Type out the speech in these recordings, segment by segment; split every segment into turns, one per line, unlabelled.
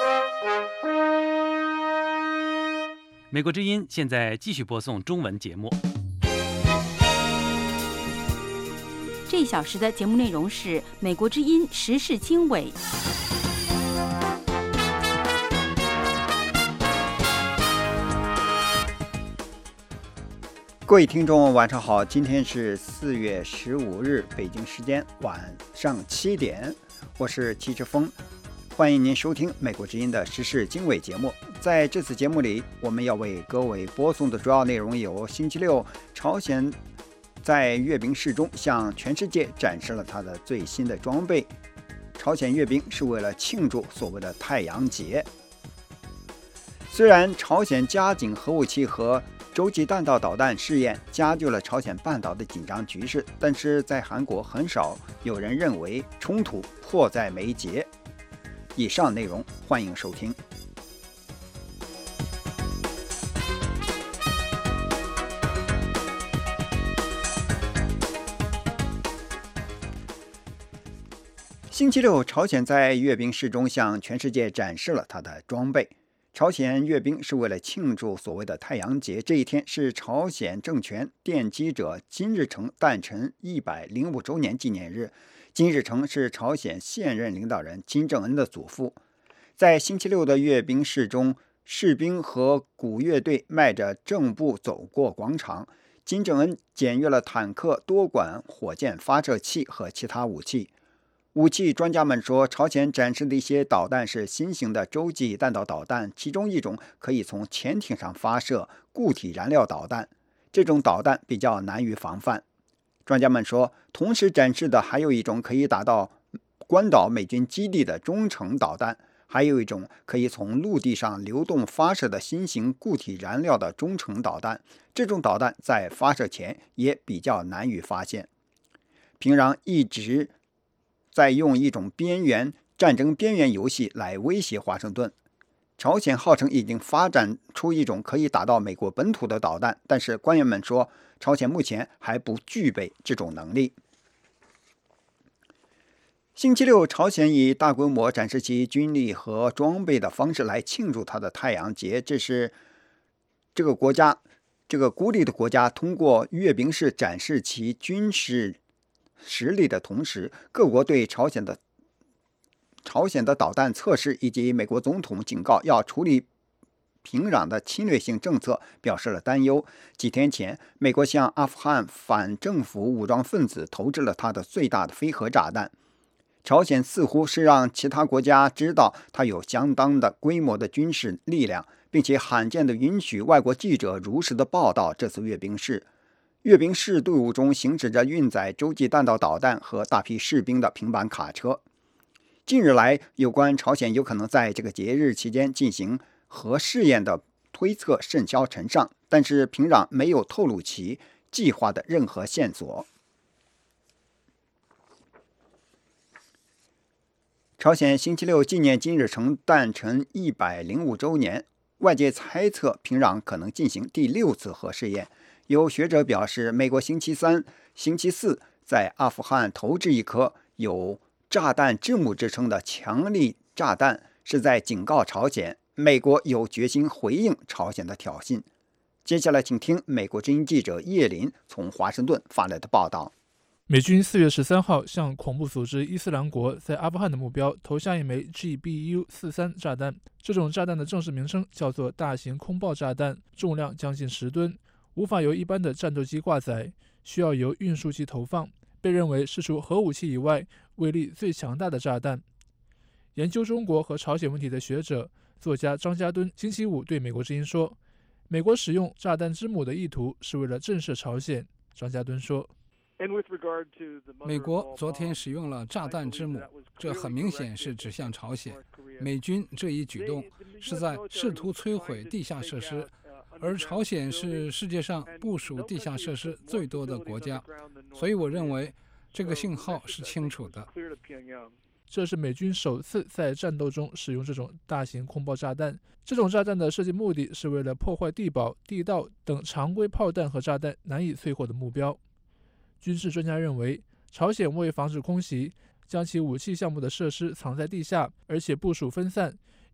美国之音现在继续播送中文节目。
这一小时的节目内容是美国之音时事经纬。
各位听众晚上好，今天是4月15日北京时间晚上7点，我是戚志峰，欢迎您收听美国之音的时事经纬节目。在这次节目里，我们要为各位播送的主要内容有：星期六，朝鲜在阅兵式中向全世界展示了它的最新的装备，朝鲜阅兵是为了庆祝所谓的太阳节。虽然朝鲜加紧核武器和洲际弹道导弹试验加剧了朝鲜半岛的紧张局势，但是在韩国很少有人认为冲突迫在眉睫。以上内容欢迎收听。星期六，朝鲜在阅兵式中向全世界展示了它的装备。朝鲜阅兵是为了庆祝所谓的太阳节，这一天是朝鲜政权奠基者金日成诞辰105周年纪念日。金日成是朝鲜现任领导人金正恩的祖父。在星期六的阅兵式中，士兵和鼓乐队迈着正步走过广场。金正恩检阅了坦克、多管火箭发射器和其他武器。武器专家们说，朝鲜展示的一些导弹是新型的洲际弹道导弹，其中一种可以从潜艇上发射固体燃料导弹，这种导弹比较难于防范。专家们说，同时展示的还有一种可以打到关岛美军基地的中程导弹，还有一种可以从陆地上流动发射的新型固体燃料的中程导弹，这种导弹在发射前也比较难于发现。平壤一直在用一种战争边缘游戏来威胁华盛顿。朝鲜号称已经发展出一种可以打到美国本土的导弹，但是官员们说，朝鲜目前还不具备这种能力。星期六，朝鲜以大规模展示其军力和装备的方式来庆祝它的太阳节，这是这个孤立的国家通过阅兵式展示其军事实力的同时，各国对朝鲜的导弹测试以及美国总统警告要处理平壤的侵略性政策表示了担忧。几天前，美国向阿富汗反政府武装分子投掷了它的最大的非核炸弹。朝鲜似乎是让其他国家知道它有相当的规模的军事力量，并且罕见地允许外国记者如实的报道这次阅兵式。阅兵式队伍中行驶着运载洲际弹道导弹和大批士兵的平板卡车。近日来，有关朝鲜有可能在这个节日期间进行核试验的推测甚嚣尘上，但是平壤没有透露其计划的任何线索。朝鲜星期六纪念金日成诞辰105周年，外界猜测平壤可能进行第6次核试验。有学者表示，美国星期3、星期4在阿富汗投掷一颗有炸弹之母之称的强力炸弹，是在警告朝鲜，美国有决心回应朝鲜的挑衅。接下来请听美国之音记者叶林从华盛顿发来的报道。
美军4月13号向恐怖组织伊斯兰国在阿富汗的目标投下一枚 GBU-43 炸弹，这种炸弹的正式名称叫做大型空爆炸弹，重量将近10吨，无法由一般的战斗机挂载，需要由运输机投放，被认为是除核武器以外威力最强大的炸弹。研究中国和朝鲜问题的学者、作家张家敦星期五对美国之音说，美国使用炸弹之母的意图是为了震慑朝鲜。张家敦说，
美国昨天使用了炸弹之母，这很明显是指向朝鲜。美军这一举动是在试图摧毁地下设施，而朝鲜是世界上部署地下设施最多的国家，所以我认为这个信号是清楚的。
这是美军首次在战斗中使用这种大型空爆炸弹。这种炸弹的设计目的是为了破坏地堡、地道等常规炮弹和炸弹难以摧毁的目标。军事专家认为，朝鲜为防止空袭，将其武器项目的设施藏在地下，而且部署分散，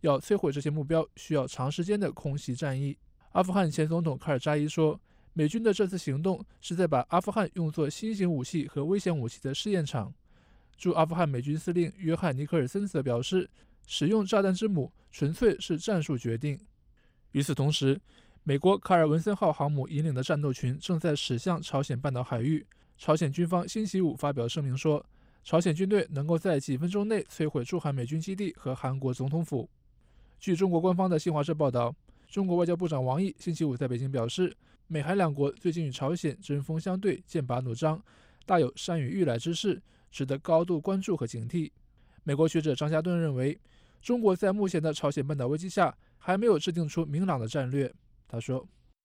要摧毁这些目标需要长时间的空袭战役。阿富汗前总统卡尔扎伊说，美军的这次行动是在把阿富汗用作新型武器和危险武器的试验场。驻阿富汗美军司令约翰尼克尔森则表示，使用炸弹之母纯粹是战术决定。与此同时，美国卡尔文森号航母引领的战斗群正在驶向朝鲜半岛海域。朝鲜军方星期五发表声明说，朝鲜军队能够在几分钟内摧毁驻韩美军基地和韩国总统府。据中国官方的新华社报道，中国外交部长王毅星期五在北京表示，美韩两国最近与朝鲜针锋相对，剑拔弩张，大有山雨欲来之势，值得高度关注和警惕。美国学者张家顿认为，中国在目前的朝鲜半岛危机下还没有制定出明朗的战略。他说，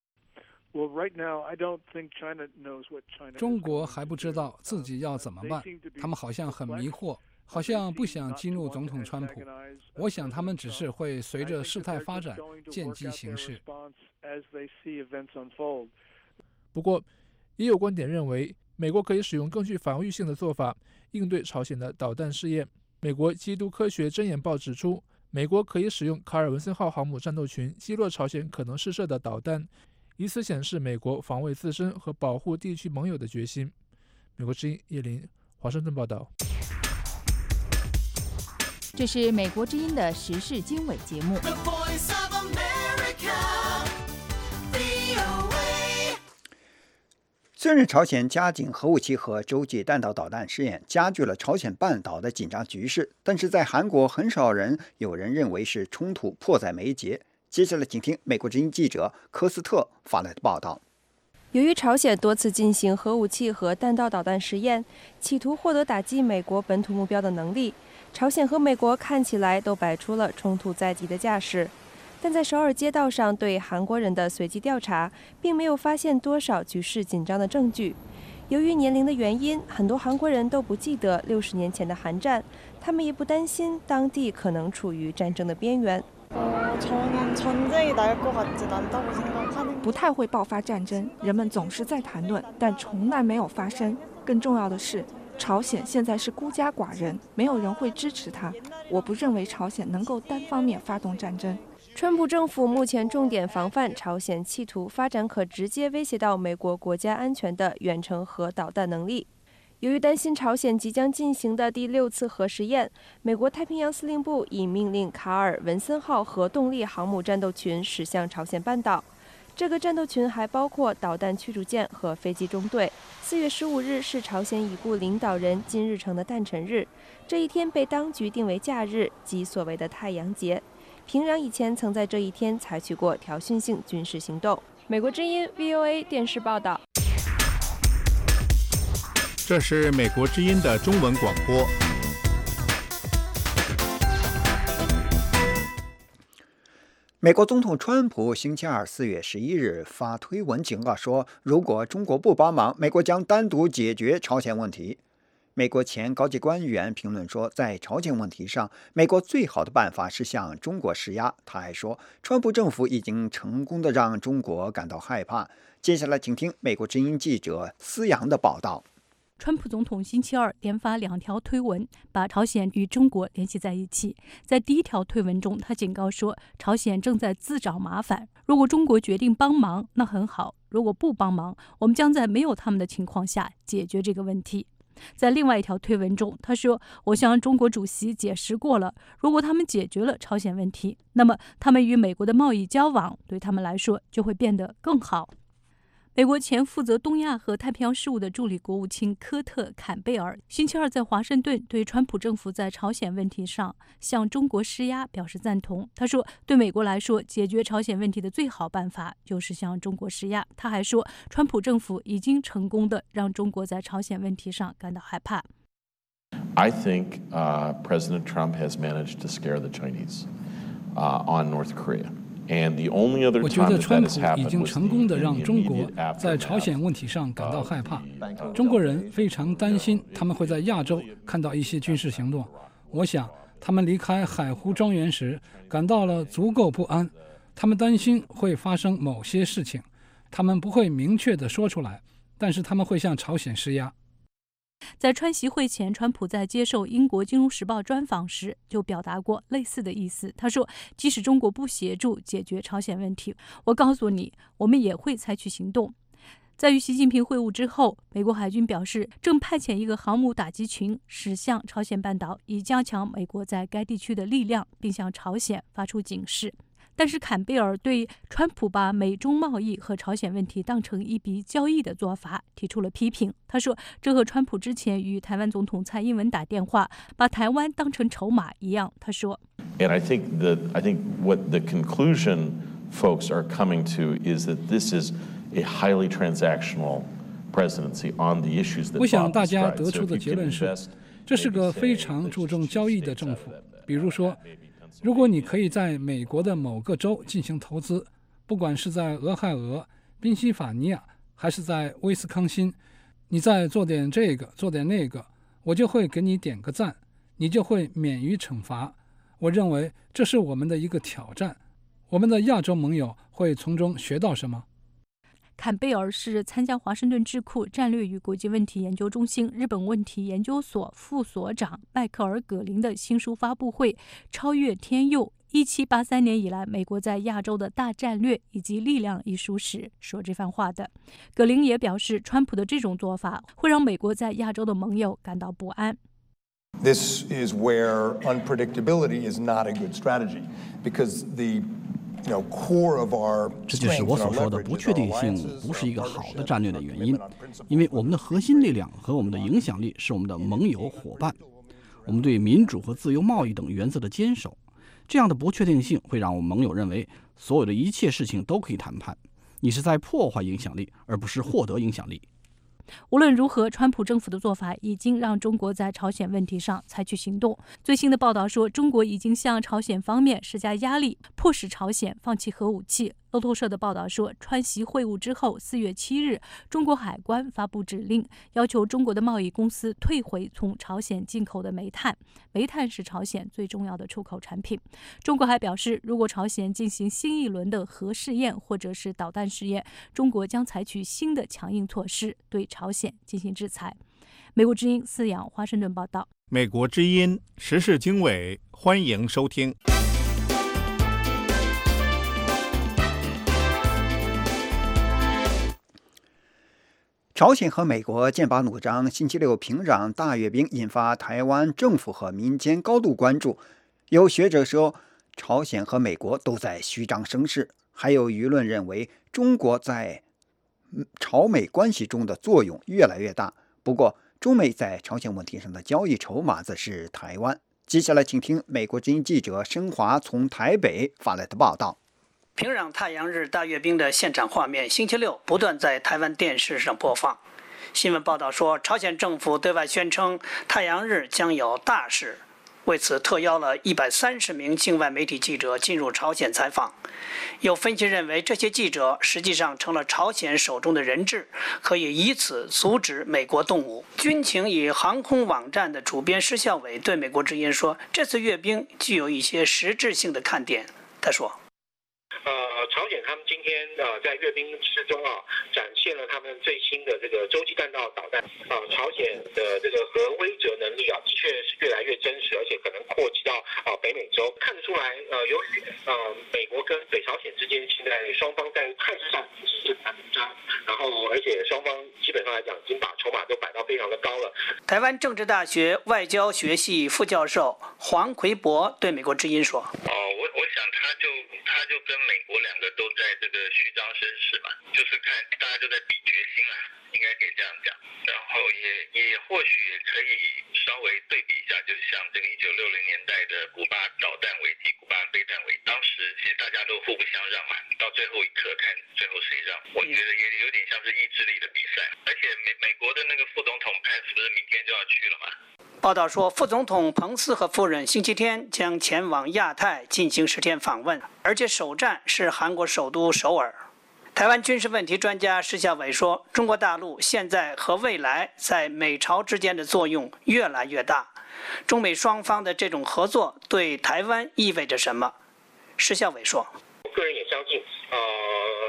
中国还不知道自己要怎么办，他们好像很迷惑，好像不想激怒总统川普。我想他们只是会随着事态发展见机行事。
不过，也有观点认为，美国可以使用更具防御性的做法应对朝鲜的导弹试验。美国基督科学箴言报指出，美国可以使用卡尔文森号航母战斗群击落朝鲜可能试射的导弹，以此显示美国防卫自身和保护地区盟友的决心。美国之音叶林，华盛顿报道。
这是美国之音的时事经纬节目。
虽然朝鲜加紧核武器和洲际弹道导弹试验，加剧了朝鲜半岛的紧张局势，但是在韩国很少有人认为是冲突迫在眉睫。接下来请听美国之音记者科斯特发来的报道。
由于朝鲜多次进行核武器和弹道导弹实验，企图获得打击美国本土目标的能力，朝鲜和美国看起来都摆出了冲突在即的架势。但在首尔街道上对韩国人的随机调查，并没有发现多少局势紧张的证据。由于年龄的原因，很多韩国人都不记得60年前的韩战，他们也不担心当地可能处于战争的边缘。
不太会爆发战争，人们总是在谈论，但从来没有发生。更重要的是，朝鲜现在是孤家寡人，没有人会支持他。我不认为朝鲜能够单方面发动战争。
川普政府目前重点防范朝鲜企图发展可直接威胁到美国国家安全的远程核导弹能力。由于担心朝鲜即将进行的第6次核试验，美国太平洋司令部已命令卡尔文森号核动力航母战斗群驶向朝鲜半岛。这个战斗群还包括导弹驱逐舰和飞机中队。4月15日是朝鲜已故领导人金日成的诞辰日，这一天被当局定为假日，即所谓的太阳节。平壤以前曾在这一天采取过挑衅性军事行动。美国之音 VOA 电视报道。
这是美国之音的中文广播。
美国总统川普星期二4月11日发推文警告说，如果中国不帮忙，美国将单独解决朝鲜问题。美国前高级官员评论说，在朝鲜问题上，美国最好的办法是向中国施压。他还说，川普政府已经成功地让中国感到害怕。接下来请听美国之音记者思阳的报道。
川普总统星期二连发2条推文，把朝鲜与中国联系在一起。在第1条推文中，他警告说，朝鲜正在自找麻烦，如果中国决定帮忙，那很好；如果不帮忙，我们将在没有他们的情况下解决这个问题。在另外1条推文中，他说，我向中国主席解释过了，如果他们解决了朝鲜问题，那么他们与美国的贸易交往对他们来说就会变得更好。美国前负责东亚和太平洋事务的助理国务卿科特·坎贝尔星期二在华盛顿对川普政府在朝鲜问题上向中国施压表示赞同。他说，对美国来说，解决朝鲜问题的最好办法就是向中国施压。他还说，川普政府已经成功地让中国在朝鲜问题上感到害怕。
I think President Trump has managed to scare the Chinese on North Korea.
我觉得川普已经成功地让中国在朝鲜问题上感到害怕。中国人非常担心他们会在亚洲看到一些军事行动。我想他们离开海湖庄园时感到了足够不安，他们担心会发生某些事情，他们不会明确地说出来，但是他们会向朝鲜施压。
在川习会前，川普在接受英国《金融时报》专访时就表达过类似的意思。他说，即使中国不协助解决朝鲜问题，我告诉你，我们也会采取行动。在与习近平会晤之后，美国海军表示正派遣一个航母打击群驶向朝鲜半岛，以加强美国在该地区的力量，并向朝鲜发出警示。但是坎贝尔对川普把美中贸易和朝鲜问题当成一笔交易的做法提出了批评。他说，这和川普之前与台湾总统蔡英文打电话，把台湾当成筹码一样。他说
And I think what the conclusion folks are coming to is that this is a highly transactional presidency on the issues that
我想大家得出的结论是，这是个非常注重交易的政府。比如说，如果你可以在美国的某个州进行投资，不管是在俄亥俄、宾夕法尼亚还是在威斯康辛，你再做点这个做点那个，我就会给你点个赞，你就会免于惩罚。我认为这是我们的一个挑战，我们的亚洲盟友会从中学到什么？
坎贝尔是参加华盛顿智库战略与国际问题研究中心日本问题研究所副所长迈克尔·葛林的新书发布会《超越天佑：1783年以来美国在亚洲的大战略以及力量》一书时说这番话的。葛林也表示，川普的这种做法会让美国在亚洲的盟友感到不安。
This is where unpredictability is not a good strategy, because这
就是我所说的不确定性不是一个好的战略的原因，因为我们的核心力量和我们的影响力是我们的盟友伙伴，我们对民主和自由贸易等原则的坚守。这样的不确定性会让我们盟友认为所有的一切事情都可以谈判，你是在破坏影响力，而不是获得影响力。
无论如何，川普政府的做法已经让中国在朝鲜问题上采取行动。最新的报道说，中国已经向朝鲜方面施加压力，迫使朝鲜放弃核武器。路透社的报道说，川习会晤之后，4月7日，中国海关发布指令，要求中国的贸易公司退回从朝鲜进口的煤炭。煤炭是朝鲜最重要的出口产品。中国还表示，如果朝鲜进行新一轮的核试验或者是导弹试验，中国将采取新的强硬措施对朝鲜进行制裁。美国之音饲养华盛顿报道。
美国之音时事经纬，欢迎收听。
朝鲜和美国剑拔弩张，星期六平壤大阅兵，引发台湾政府和民间高度关注。有学者说，朝鲜和美国都在虚张声势，还有舆论认为中国在朝美关系中的作用越来越大。不过，中美在朝鲜问题上的交易筹码则是台湾。接下来，请听美国之音记者申华从台北发来的报道。
平壤太阳日大阅兵的现场画面，星期六不断在台湾电视上播放。新闻报道说，朝鲜政府对外宣称太阳日将有大事，为此特邀了130名境外媒体记者进入朝鲜采访。有分析认为，这些记者实际上成了朝鲜手中的人质，可以以此阻止美国动武。军情与航空网站的主编施孝伟对美国之音说，这次阅兵具有一些实质性的看点。他说，
朝鲜他们今天在阅兵之中展现了他们最新的这个洲际弹道导弹朝鲜的这个核威慑能力的确是越来越真实，而且可能扩及到北美洲。看得出来由于美国跟北朝鲜之间现在双方在态势上是很紧张，然后而且双方基本上来讲已经把筹码都摆到非常的高了。
台湾政治大学外交学系副教授黄奎博对美国之音说，
我想他就跟美国两个都在这个虚张声势嘛，就是看大家就在比决心啊，应该可以这样讲。然后也或许也可以稍微对比一下，就像这个1960年代的古巴导弹危机、古巴飞弹危机，当时其实大家都互不相让嘛，到最后一刻看最后谁让。我觉得也有点像是意志力的比赛，而且美国的那个副总统潘斯不是明天就要去了吗？
报道说，副总统彭斯和夫人星期天将前往亚太进行10天访问，而且首站是韩国首都首尔。台湾军事问题专家施孝伟说，中国大陆现在和未来在美朝之间的作用越来越大，中美双方的这种合作对台湾意味着什么？施孝伟说，
我个人也相信习近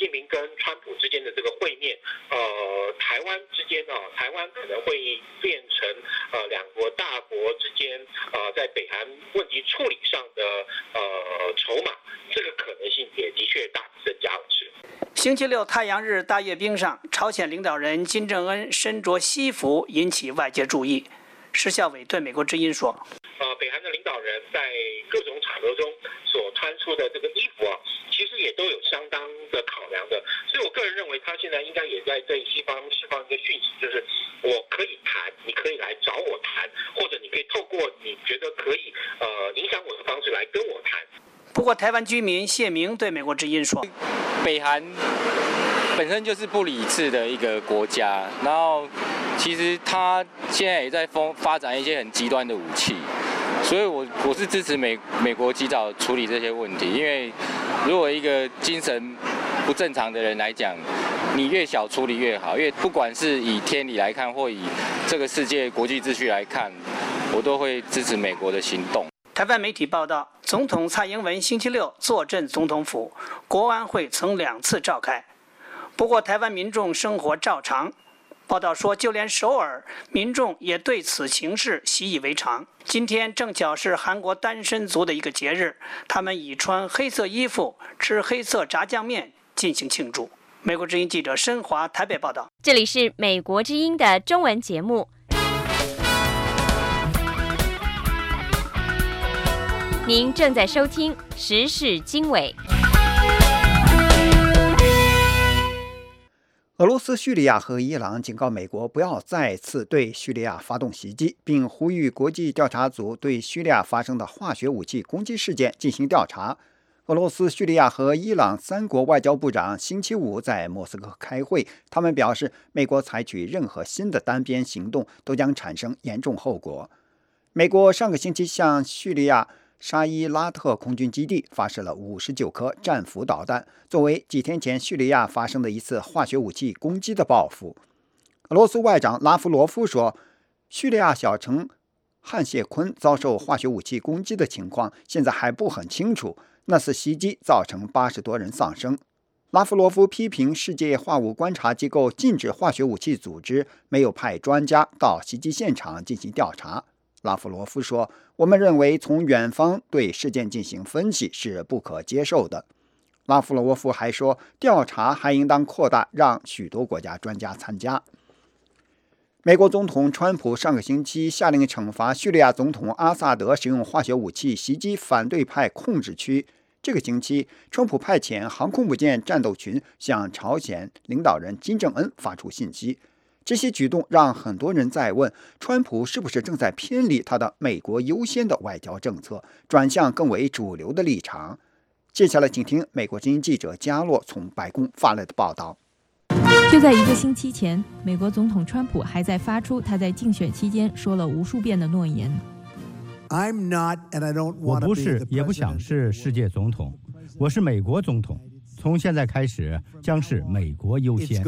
近平跟川普之间的这个会面，台湾之间台湾可能会变成两国大国之间在北韩问题处理上的筹码，这个可能性也的确大幅增加了。
星期六太阳日大阅兵上，朝鲜领导人金正恩身着西服引起外界注意。施孝伟对美国之音说：“
北韩的领导人在各种场合中所穿出的这个衣服其实也都有相当的考量的。所以我个人认为，他现在应该也在对西方释放一个讯息，就是我可以谈，你可以来找我谈，或者你可以透过你觉得可以影响我的方式来跟我谈。”
不过，台湾居民谢明对美国之音说：“
北韩本身就是不理智的一个国家，然后其实他现在也在发展一些很极端的武器，所以我是支持美国及早处理这些问题，因为如果一个精神不正常的人来讲，你越小处理越好，因为不管是以天理来看，或以这个世界国际秩序来看，我都会支持美国的行动。”
台湾媒体报道，总统蔡英文星期六坐镇总统府，国安会曾2次召开。不过，台湾民众生活照常。报道说，就连首尔民众也对此情势习以为常。今天正巧是韩国单身族的一个节日，他们以穿黑色衣服、吃黑色炸酱面进行庆祝。美国之音记者申华台北报道。
这里是美国之音的中文节目。您正在收听时事经纬。
俄罗斯、叙利亚和伊朗警告美国不要再次对叙利亚发动袭击，并呼吁国际调查组对叙利亚发生的化学武器攻击事件进行调查。俄罗斯、叙利亚和伊朗3国外交部长星期五在莫斯科开会，他们表示，美国采取任何新的单边行动都将产生严重后果。美国上个星期向叙利亚沙伊拉特空军基地发射了59颗战斧导弹，作为几天前叙利亚发生的一次化学武器攻击的报复。俄罗斯外长拉夫罗夫说，叙利亚小城汉谢坤遭受化学武器攻击的情况现在还不很清楚，那次袭击造成80多人丧生。拉夫罗夫批评世界化武观察机构禁止化学武器组织没有派专家到袭击现场进行调查。拉夫罗夫说，我们认为从远方对事件进行分析是不可接受的。拉夫罗夫还说，调查还应当扩大，让许多国家专家参加。美国总统川普上个星期下令惩罚叙利亚总统阿萨德使用化学武器袭击反对派控制区。这个星期，川普派遣航空母舰战斗群向朝鲜领导人金正恩发出信息。这些举动让很多人在问，川普是不是正在偏离他的美国优先的外交政策，转向更为主流的立场。接下来请听美国之音记者加洛从白宫发来的报道。
就在1个星期前，美国总统川普还在发出他在竞选期间说了无数遍的诺言。
我不是也不想是世界总统，我是美国总统。从现在开始将是美国优先。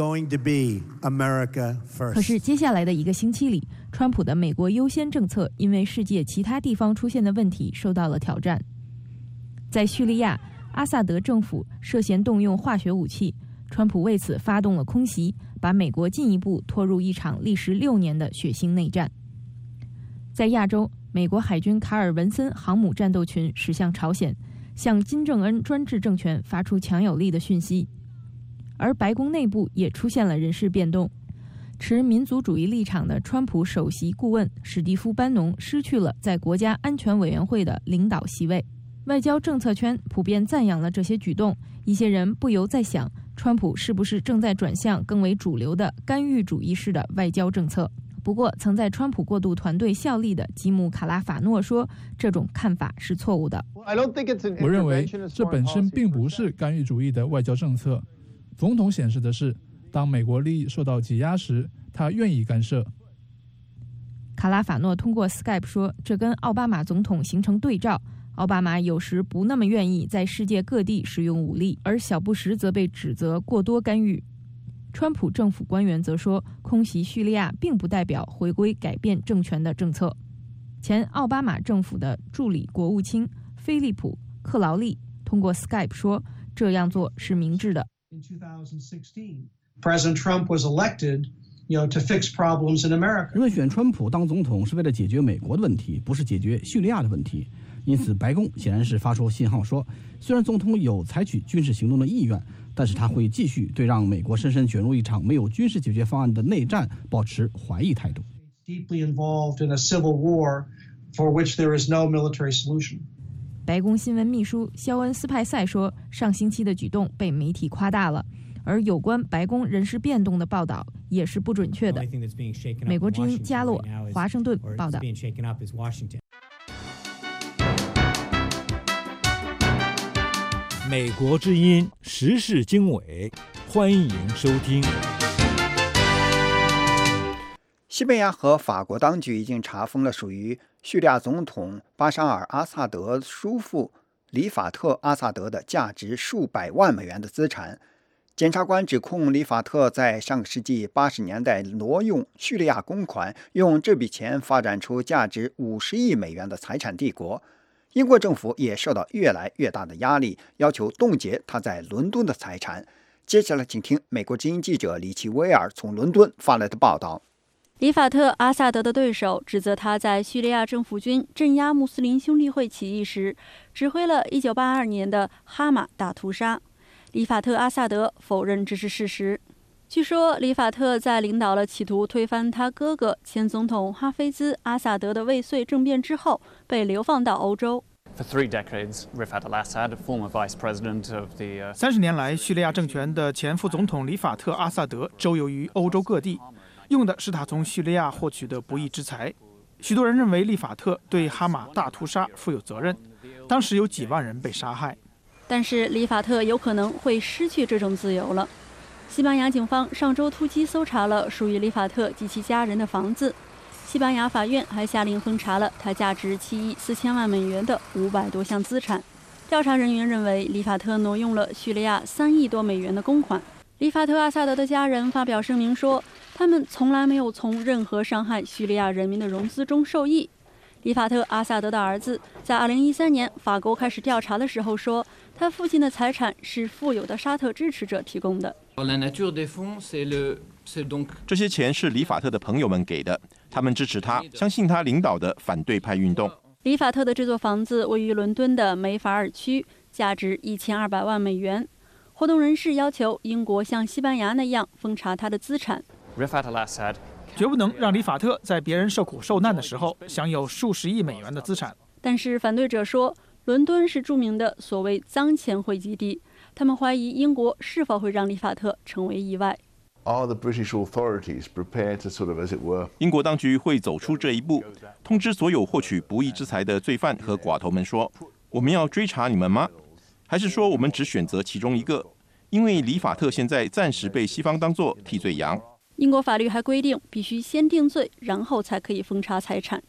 可是接下来的1个星期里，川普的美国优先政策因为世界其他地方出现的问题受到了挑战。在叙利亚，阿萨德政府涉嫌动用化学武器，川普为此发动了空袭，把美国进一步拖入一场历时6年的血腥内战。在亚洲，美国海军卡尔文森航母战斗群驶向朝鲜，向金正恩专制政权发出强有力的讯息。而白宫内部也出现了人事变动，持民族主义立场的川普首席顾问史蒂夫·班农失去了在国家安全委员会的领导席位。外交政策圈普遍赞扬了这些举动，一些人不由在想，川普是不是正在转向更为主流的干预主义式的外交政策。不过，曾在川普过渡团队效力的吉姆·卡拉法诺说，这种看法是错误的。
我认为这本身并不是干预主义的外交政策。总统显示的是，当美国利益受到挤压时，他愿意干涉。
卡拉法诺通过 Skype 说，这跟奥巴马总统形成对照。奥巴马有时不那么愿意在世界各地使用武力，而小布什则被指责过多干预。川普政府官员则说，空袭叙利亚并不代表回归改变政权的政策。前奥巴马政府的助理国务卿菲利普·克劳利通过 Skype 说，这样做是明智的。
President Trump was elected, to fix problems in America.
人们选川普当总统是为了解决美国的问题，不是解决叙利亚的问题。因此，白宫显然是发出信号说，虽然总统有采取军事行动的意愿，但是他会继续对让美国深深卷入一场没有军事解决方案的内战保持怀疑态度。
Deeply involved in a civil war for which there is no military solution.
白宫新闻秘书肖恩·斯派塞说，上星期的举动被媒体夸大了，而有关白宫人事变动的报道也是不准确的。美国之音加洛，华盛顿报道。
美国之音时事经纬，欢迎收听。
西班牙和法国当局已经查封了属于叙利亚总统巴沙尔·阿萨德叔父里法特·阿萨德的价值数百万美元的资产。检察官指控里法特在上个世纪80年代挪用叙利亚公款，用这笔钱发展出价值50亿美元的财产帝国。英国政府也受到越来越大的压力，要求冻结他在伦敦的财产。接下来请听美国之音记者李奇威尔从伦敦发来的报道。
里法特·阿萨德的对手指责他在叙利亚政府军镇压穆斯林兄弟会起义时，指挥了1982年的哈马大屠杀。里法特·阿萨德否认这是事实。据说，里法特在领导了企图推翻他哥哥前总统哈菲兹·阿萨德的未遂政变之后，被流放到欧洲。
30年来，叙利亚政权的前副总统里法特·阿萨德周游于欧洲各地，用的是他从叙利亚获取的不义之财。许多人认为里法特对哈马大屠杀负有责任，当时有几万人被杀害。
但是里法特有可能会失去这种自由了。西班牙警方上周突击搜查了属于里法特及其家人的房子。西班牙法院还下令封查了他价值7亿4千万美元的500多项资产。调查人员认为，里法特挪用了叙利亚3亿多美元的公款。里法特·阿萨德的家人发表声明说，他们从来没有从任何伤害叙利亚人民的融资中受益。里法特·阿萨德的儿子在2013年法国开始调查的时候说，他父亲的财产是富有的沙特支持者提供的。
这些钱是里法特的朋友们给的，他们支持他，相信他领导的反对派运动。
里法特的这座房子位于伦敦的梅法尔区，价值1200万美元。活动人士要求英国像西班牙那样封查他的资产。
绝不能让里法特在别人受苦受难的时候享有数十亿美元的资产。
但是反对者说，伦敦是著名的所谓脏钱汇集地，他们怀疑英国是否会让里法特成为意外。
英国当局会走出这一步，通知所有获取不义之财的罪犯和寡头们说，我们要追查你们吗？还是说我们只选择其中一个？因为里法特现在暂时被西方当作替罪羊。
英国法律还规定，必须先定罪，然后才可以封查财产。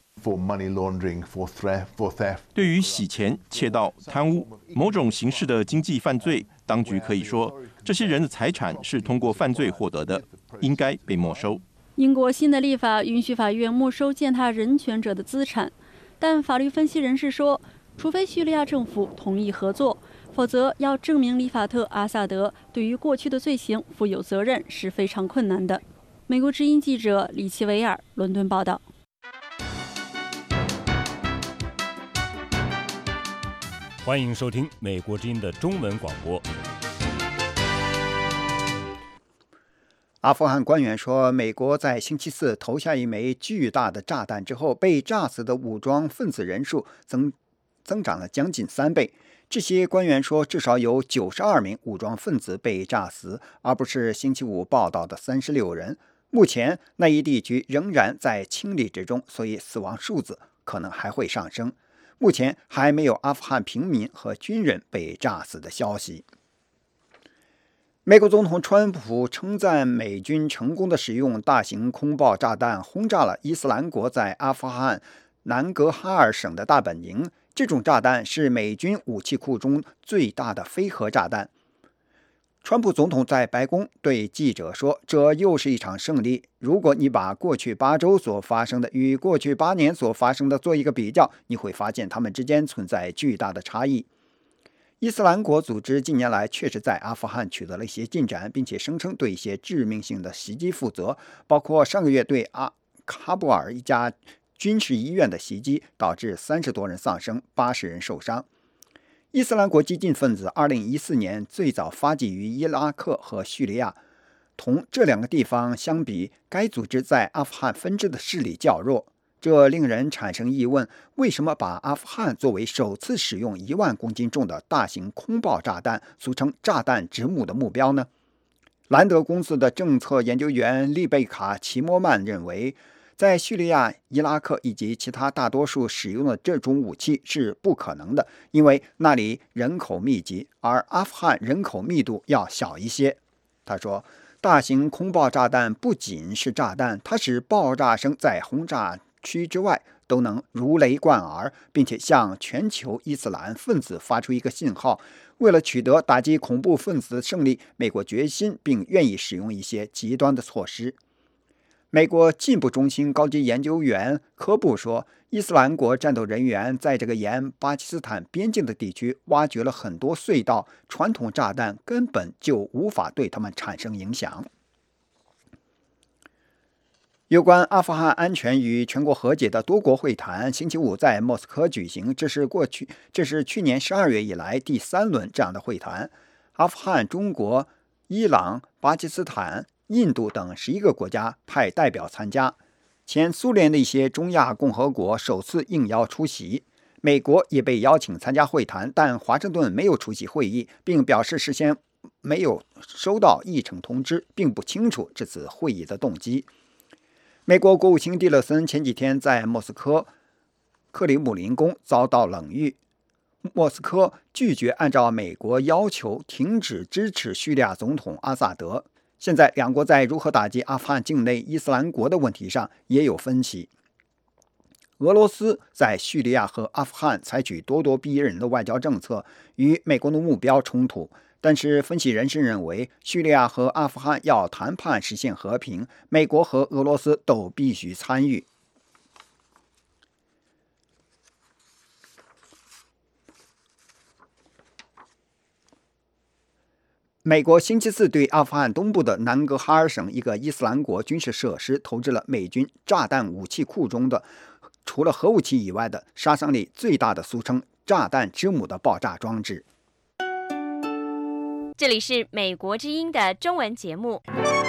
对于洗钱、窃盗、贪污某种形式的经济犯罪，当局可以说，这些人的财产是通过犯罪获得的，应该被没收。
英国新的立法允许法院没收践踏人权者的资产，但法律分析人士说，除非叙利亚政府同意合作，否则要证明里法特·阿萨德对于过去的罪行负有责任是非常困难的。美国之音记者李奇维尔，伦敦报道。
欢迎收听美国之音的中文广播。
阿富汗官员说，美国在星期四投下一枚巨大的炸弹之后，被炸死的武装分子人数增长了将近3倍。这些官员说，至少有92名武装分子被炸死，而不是星期五报道的36人。目前那一地区仍然在清理之中，所以死亡数字可能还会上升。目前还没有阿富汗平民和军人被炸死的消息。美国总统川普称赞美军成功地使用大型空爆炸弹轰炸了伊斯兰国在阿富汗南格哈尔省的大本营。这种炸弹是美军武器库中最大的非核炸弹。川普总统在白宫对记者说，这又是一场胜利。如果你把过去8周所发生的与过去8年所发生的做一个比较，你会发现它们之间存在巨大的差异。 伊斯兰国组织近年来确实在阿富汗取得了一些进展，并且声称对一些致命性的袭击负责，包括上个月对喀布尔一家军事医院的袭击，导致30多人丧生，80人受伤。伊斯兰国激进分子2014年最早发迹于伊拉克和叙利亚，同这两个地方相比，该组织在阿富汗分支的势力较弱。这令人产生疑问，为什么把阿富汗作为首次使用1万公斤重的大型空爆炸弹，俗称炸弹之母的目标呢？兰德公司的政策研究员丽贝卡·齐摩曼认为，在叙利亚、伊拉克以及其他大多数使用的这种武器是不可能的，因为那里人口密集，而阿富汗人口密度要小一些。他说，大型空爆炸弹不仅是炸弹，它使爆炸声在轰炸区之外都能如雷贯耳，并且向全球伊斯兰分子发出一个信号：为了取得打击恐怖分子的胜利，美国决心并愿意使用一些极端的措施。美国进步中心高级研究员科布说，伊斯兰国战斗人员在这个沿巴基斯坦边境的地区挖掘了很多隧道，传统炸弹根本就无法对他们产生影响。有关阿富汗安全与全国和解的多国会谈星期五在莫斯科举行，这是去年12月以来第3轮这样的会谈。阿富汗、中国、伊朗、巴基斯坦、印度等11个国家派代表参加，前苏联的一些中亚共和国首次应邀出席。美国也被邀请参加会谈，但华盛顿没有出席会议，并表示事先没有收到议程通知，并不清楚这次会议的动机。美国国务卿蒂勒森前几天在莫斯科克里姆林宫遭到冷遇，莫斯科拒绝按照美国要求停止支持叙利亚总统阿萨德。现在两国在如何打击阿富汗境内伊斯兰国的问题上也有分歧。俄罗斯在叙利亚和阿富汗采取咄咄逼人的外交政策，与美国的目标冲突。但是分析人士认为，叙利亚和阿富汗要谈判实现和平，美国和俄罗斯都必须参与。美国星期四对阿富汗东部的南格哈尔省一个伊斯兰国军事设施投掷了美军炸弹武器库中的除了核武器以外的杀伤力最大的俗称炸弹之母的爆炸装置。
这里是美国之音的中文节目。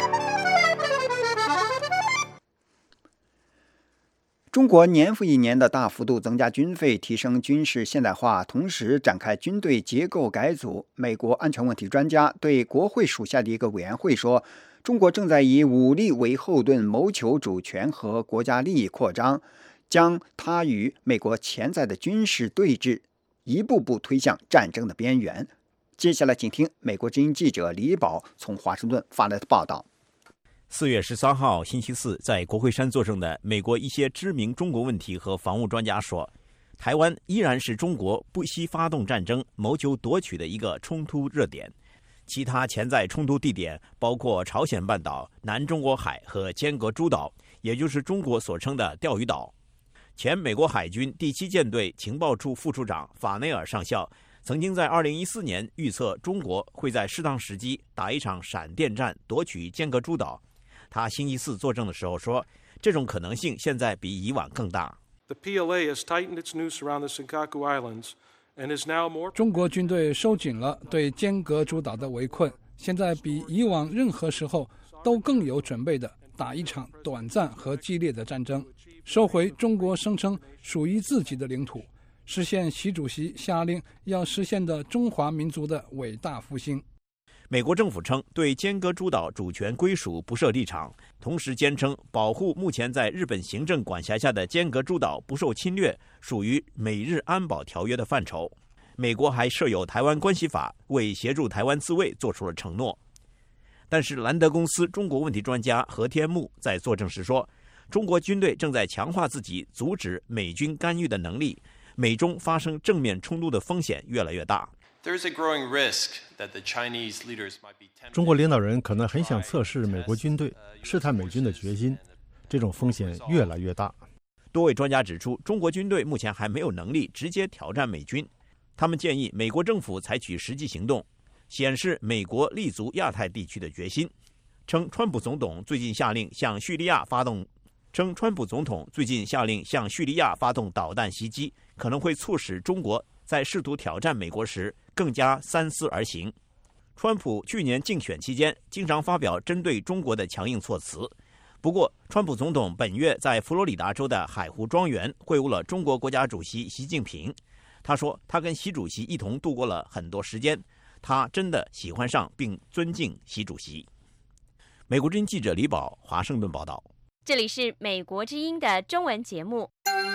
中国年复一年的大幅度增加军费，提升军事现代化，同时展开军队结构改组。美国安全问题专家对国会属下的一个委员会说，中国正在以武力为后盾，谋求主权和国家利益扩张，将它与美国潜在的军事对峙一步步推向战争的边缘。接下来请听美国之音记者李宝从华盛顿发来的报道。
4月13号星期四，在国会山作证的美国一些知名中国问题和防务专家说，台湾依然是中国不惜发动战争谋求夺取的一个冲突热点。其他潜在冲突地点包括朝鲜半岛、南中国海和尖阁诸岛，也就是中国所称的钓鱼岛。前美国海军第7舰队情报处副处长法内尔上校曾经在2014年预测中国会在适当时机打一场闪电战夺取尖阁诸岛。他星期四作证的时候说，这种可能性现在比以往更大。
中国军队收紧了对尖阁诸岛的围困，现在比以往任何时候都更有准备的打一场短暂和激烈的战争，收回中国声称属于自己的领土，实现习主席下令要实现的中华民族的伟大复兴。
美国政府称对尖阁诸岛主权归属不设立场，同时坚称保护目前在日本行政管辖下的尖阁诸岛不受侵略属于美日安保条约的范畴。美国还设有台湾关系法，为协助台湾自卫做出了承诺。但是兰德公司中国问题专家何天木在作证时说，中国军队正在强化自己阻止美军干预的能力，美中发生正面冲突的风险越来越大。
中国领导人可能很想测试美国军队，试探美军的决心，这种风险越来越大。
多位专家指出，中国军队目前还没有能力直接挑战美军。 他们建议美国政府采取实际行动，显示美国立足亚太地区的决心，称川普总统最近下令向叙利亚发动导弹袭击，可能会促使中国在试图挑战美国时更加三思而行。川普去年竞选期间经常发表针对中国的强硬措辞，不过川普总统本月在佛罗里达州的海湖庄园会晤了中国国家主席习近平。他说他跟习主席一同度过了很多时间，他真的喜欢上并尊敬习主席。美国之音记者李宝华盛顿报道。
这里是美国之音的中文节目。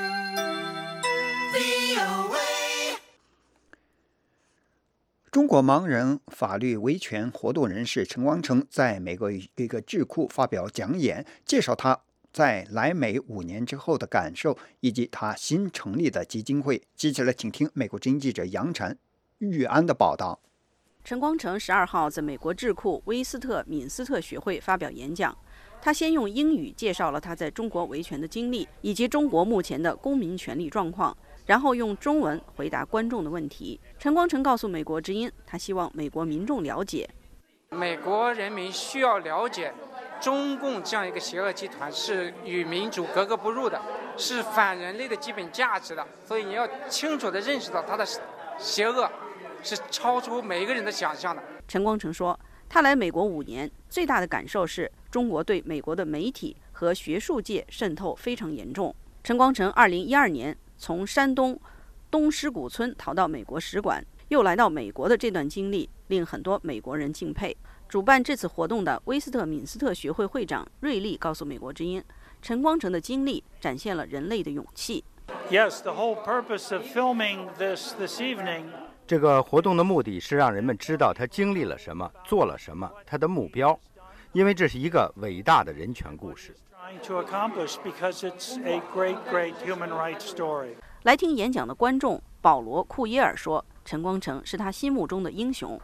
中国盲人法律维权活动人士陈光诚在美国一个智库发表讲演，介绍他在来美5年之后的感受，以及他新成立的基金会。接下来请听美国之音记者杨晨、玉安的报道。
陈光诚12号在美国智库威斯特敏斯特学会发表演讲，他先用英语介绍了他在中国维权的经历，以及中国目前的公民权利状况，然后用中文回答观众的问题。陈光诚告诉美国之音，他希望美国民众了解，
美国人民需要了解中共这样一个邪恶集团是与民主格格不入的，是反人类的基本价值的，所以你要清楚地认识到它的邪恶是超出每一个人的想象的。
陈光诚说，他来美国5年，最大的感受是中国对美国的媒体和学术界渗透非常严重。陈光诚2012年从山东东狮谷村逃到美国使馆，又来到美国的这段经历令很多美国人敬佩。主办这次活动的威斯特敏斯特学会会长瑞利告诉美国之音，陈光诚的经历展现了人类的勇气。
Yes, the whole purpose of filming this evening.
这个活动的目的是让人们知道他经历了什么，做了什么，他的目标，因为这是一个伟大的人权故事。
来听演讲的观众保罗·库耶尔说，陈光诚是他心目中的英雄。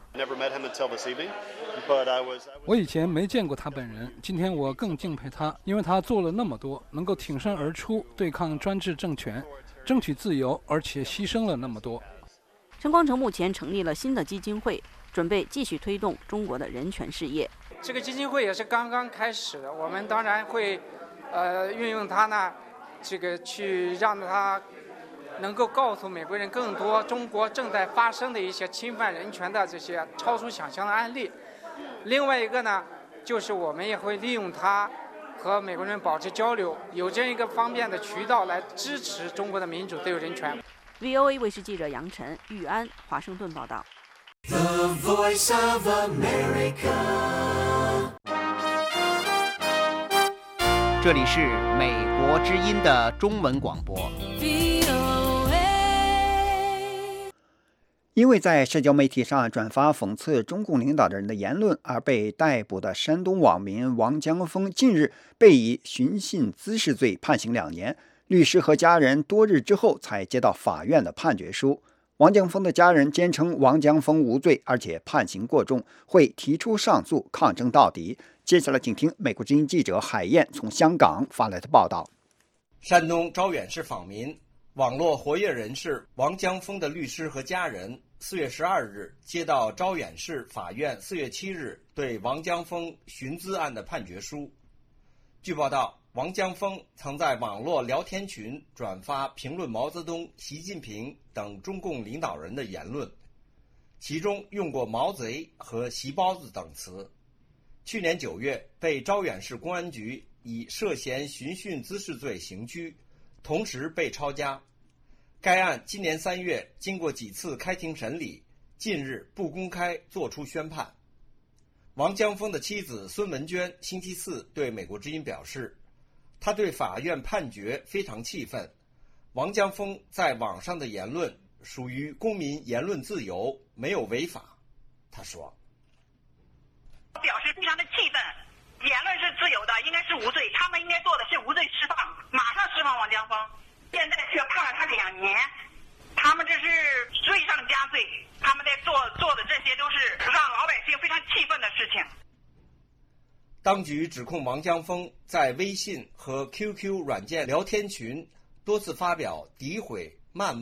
我以前没见过他本人，今天我更敬佩他，因为他做了那么多，能够挺身而出对抗专制政权，争取自由，而且牺牲了那么多。
陈光诚目前成立了新的基金会，准备继续推动中国的人权事业。
这个基金会也是刚刚开始的，我们当然会运用它呢，去让它能够告诉美国人更多中国正在发生的一些侵犯人权的这些超出想象的案例。另外一个呢，就是我们也会利用它和美国人保持交流，有这样一个方便的渠道来支持中国的民主自由人权。
VOA 卫视记者杨晨、玉安，华盛顿报道。
The Voice of America。
这里是美国之音的中文广播。
因为在社交媒体上转发讽刺中共领导人的言论而被逮捕的山东网民王江峰，近日被以寻衅滋事罪判刑2年。律师和家人多日之后才接到法院的判决书。王江峰的家人坚称王江峰无罪，而且判刑过重，会提出上诉抗争到底。接下来请听美国之音记者海燕从香港发来的报道。
山东招远市访民、网络活跃人士王江峰的律师和家人4月12日接到招远市法院4月7日对王江峰寻滋案的判决书。据报道，王江峰曾在网络聊天群转发评论毛泽东、习近平等中共领导人的言论，其中用过毛贼和习包子等词。去年9月被招远市公安局以涉嫌寻衅滋事罪刑拘，同时被抄家。该案今年3月经过几次开庭审理，近日不公开作出宣判。王江峰的妻子孙文娟星期4对美国之音表示，他对法院判决非常气愤。王江峰在网上的言论属于公民言论自由，没有违法。他说，
我表示非常的气愤，言论是自由的，应该是无罪，他们应该做的是无罪释放，马上释放王江峰。现在却判了他2年，他们这是罪上加罪，他们在做的这些都是让老百姓非常气愤的事情。
当局指控王江峰在微信和 QQ 软件聊天群多次发表诋毁、谩骂、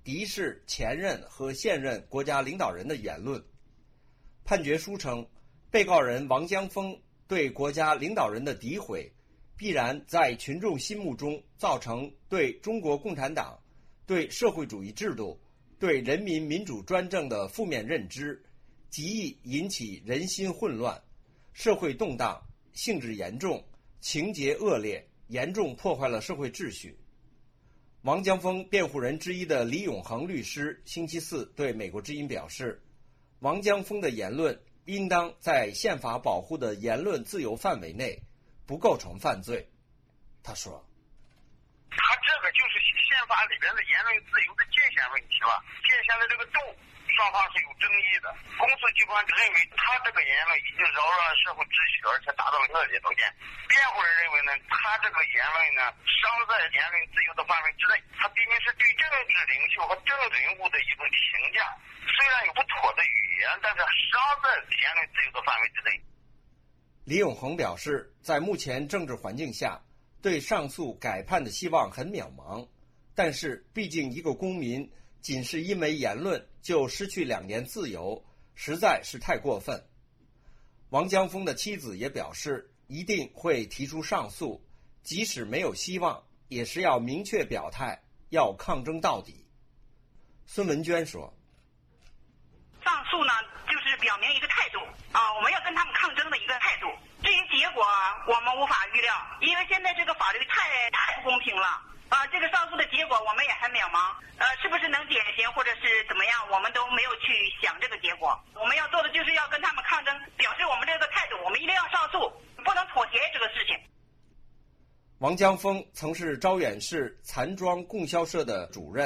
敌视前任和现任国家领导人的言论。判决书称，被告人王江峰对国家领导人的诋毁，必然在群众心目中造成对中国共产党、对社会主义制度、对人民民主专政的负面认知，极易引起人心混乱、社会动荡，性质严重，情节恶劣，严重破坏了社会秩序。王江峰辩护人之一的李永恒律师星期四对美国之音表示，王江峰的言论应当在宪法保护的言论自由范围内，不构成犯罪。他说，
他这个就是宪法里边的言论自由的界限问题了，界限的这个度双方是有争议的。公诉机关认为他这个言论已经扰乱社会秩序，而且达到了恶劣条件。辩护人认为呢，他这个言论呢，尚在言论自由的范围之内，他毕竟是对政治领袖和政治人物的一种评价，虽然有不妥的语言，但是尚在言论自由的范围之内。
李永恒表示，在目前政治环境下，对上诉改判的希望很渺茫，但是毕竟一个公民仅是因为言论就失去2年自由，实在是太过分。王江峰的妻子也表示，一定会提出上诉，即使没有希望，也是要明确表态，要抗争到底。孙文娟说，
上诉呢，就是表明一个态度啊，我们要跟他们抗争的一个态度。至于结果，我们无法预料，因为现在这个法律太不公平了啊！这个上诉的结果我们也很渺茫，是不是能减刑或者是怎么样，我们都没有去想这个结果。我们要做的就是要跟他们抗争，表示我们这个态度，我们一定要上诉，不能妥协这个事情。
王江峰曾是招远市残庄供销社的主任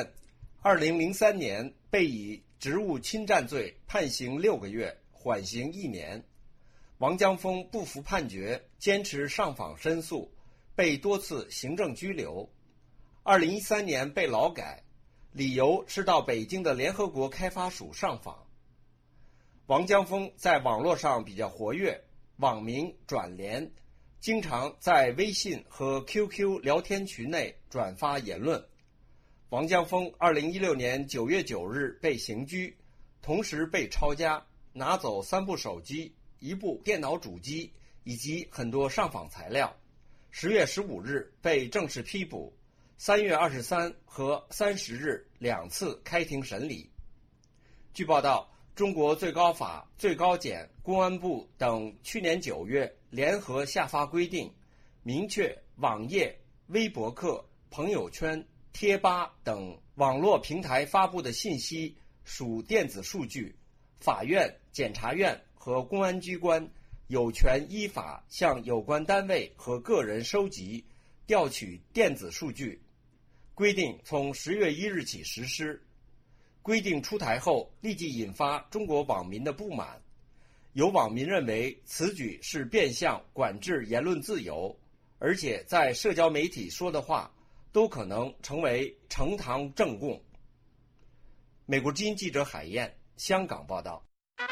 ，2003年被以职务侵占罪判刑6个月，缓刑1年。王江峰不服判决，坚持上访申诉，被多次行政拘留。2013年被劳改，理由是到北京的联合国开发署上访。王江峰在网络上比较活跃，网名转联，经常在微信和 QQ 聊天群内转发言论。王江峰2016年9月9日被刑拘，同时被抄家，拿走3部手机、1部电脑主机以及很多上访材料。10月15日被正式批捕，3月23和30日2次开庭审理。据报道，中国最高法、最高检、公安部等去年9月联合下发规定，明确网页、微博客、朋友圈、贴吧等网络平台发布的信息属电子数据，法院、检察院和公安机关有权依法向有关单位和个人收集、调取电子数据。规定从10月1日起实施。规定出台后，立即引发中国网民的不满。有网民认为此举是变相管制言论自由，而且在社交媒体说的话都可能成为呈堂证供。美国之音记者海燕，香港报道。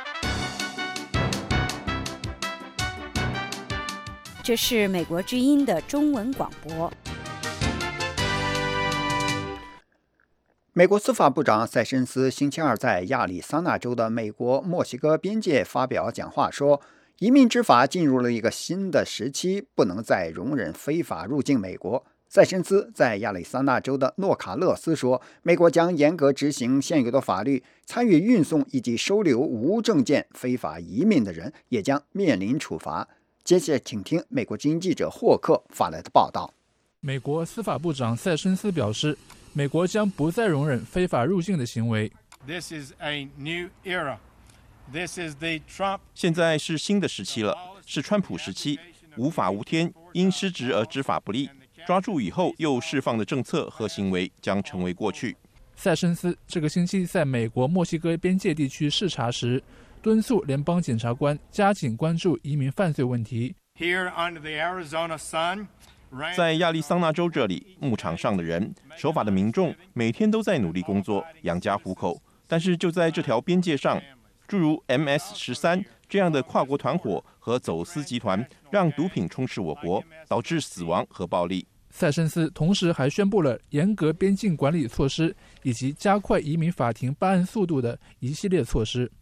这是美国之音的中文广播。
美国司法部长塞申斯星期二在亚利桑那州的美国墨西哥边界发表讲话说，移民执法进入了一个新的时期，不能再容忍非法入境美国。塞申斯在亚利桑那州的诺卡勒斯说，美国将严格执行现有的法律，参与运送以及收留无证件非法移民的人也将面临处罚。接下来请听美国之音记者霍克发来的报道。
美国司法部长塞申斯表示，美国将不再容忍非法入境的行为。
现在是新的时期了，是川普时期，无法无天，因失职而执法不力，抓住以后又释放的政策和行为将成为过去。
塞申斯这个星期在美国墨西哥边界地区视察时，敦促联邦检察官加紧关注移民犯罪问题。
在亚利桑那州这里，牧场上的人、守法的民众每天都在努力工作，养家糊口。但是就在这条边界上，诸如 MS-13 这样的跨国团伙和走私集团，让毒品充斥我国，导致死亡和暴力。
塞申斯同时还宣布了严格边境管理措施以及加快移民法庭办案速度的一系列措施。